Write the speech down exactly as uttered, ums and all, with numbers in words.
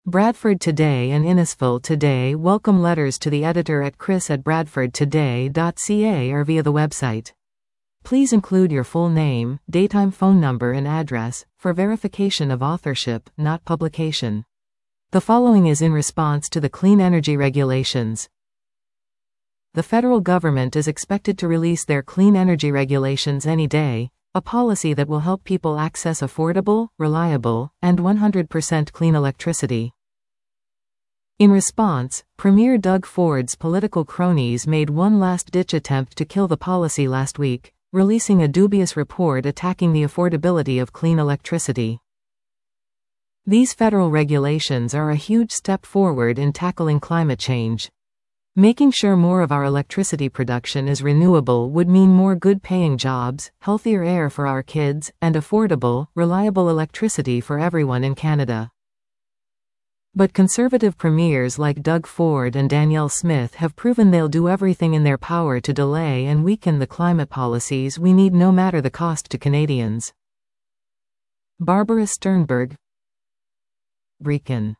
Bradford Today and Innisfil Today welcome letters to the editor at chris at bradford today dot c a or via the website. Please include your full name, daytime phone number and address, for verification of authorship, not publication. The following is in response to the clean energy regulations. The federal government is expected to release their clean energy regulations any day, a policy that will help people access affordable, reliable, and one hundred percent clean electricity. In response, Premier Doug Ford's political cronies made one last-ditch attempt to kill the policy last week, releasing a dubious report attacking the affordability of clean electricity. These federal regulations are a huge step forward in tackling climate change. Making sure more of our electricity production is renewable would mean more good-paying jobs, healthier air for our kids, and affordable, reliable electricity for everyone in Canada. But conservative premiers like Doug Ford and Danielle Smith have proven they'll do everything in their power to delay and weaken the climate policies we need, no matter the cost to Canadians. Barbara Sternberg, Brecon.